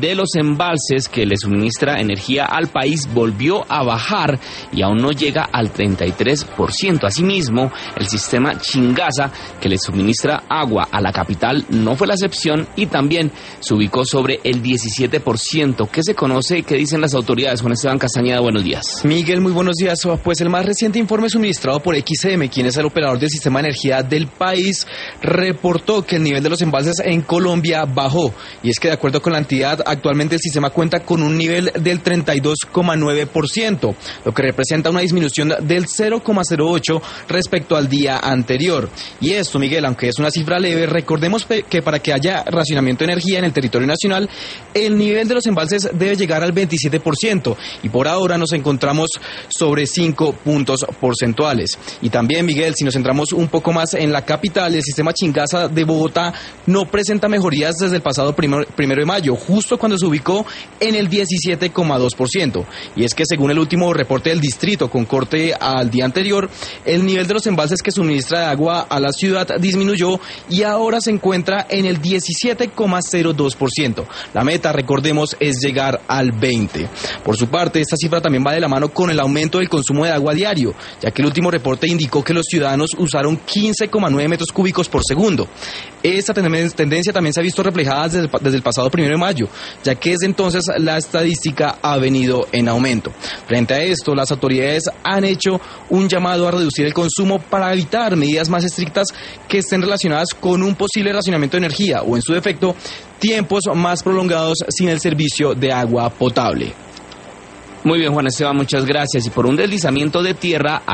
de los embalses que le suministra energía al país volvió a bajar y aún no llega al 33%. Asimismo, el sistema Chingasa, que le suministra agua a la capital, no fue la excepción y también se ubicó sobre el 17%. ¿Qué se conoce? ¿Qué dicen las autoridades? Juan Esteban Castañeda, buenos días. Miguel, muy buenos días. Pues el más reciente informe suministrado por XM, quien es el operador del sistema de energía del país, reportó que el nivel de los embalses en Colombia bajó. Y es que de acuerdo con la entidad, actualmente el sistema cuenta con un nivel del 32,9%, lo que representa una disminución del 0,08 respecto al día anterior. Y esto, Miguel, aunque es una cifra leve, recordemos que para que haya racionamiento de energía en el territorio nacional, el nivel de los embalses debe llegar al 27%, y por ahora nos encontramos sobre 5 puntos porcentuales. Y también, Miguel, si nos centramos un poco más en la capital, el sistema Chingasa de Bogotá no presenta mejorías desde el pasado 1 de mayo, justo cuando se ubicó en el 17,2%. Y es que según el último reporte del distrito con corte al día anterior, el nivel de los embalses que suministra agua a la ciudad disminuyó y ahora se encuentra en el 17,02%. La meta, recordemos, es llegar al 20%. Por su parte, esta cifra también va de la mano con el aumento del consumo de agua diario, ya que el último reporte indicó que los ciudadanos usaron 15,9 metros cúbicos por segundo. Esta tendencia también se ha visto reflejada desde el pasado 1 de mayo, ya que desde entonces la estadística ha venido en aumento. Frente a esto, las autoridades han hecho un llamado a reducir el consumo para evitar medidas más estrictas que estén relacionadas con un posible racionamiento de energía o, en su defecto, tiempos más prolongados sin el servicio de agua potable. Muy bien, Juan Esteban, muchas gracias. Y por un deslizamiento de tierra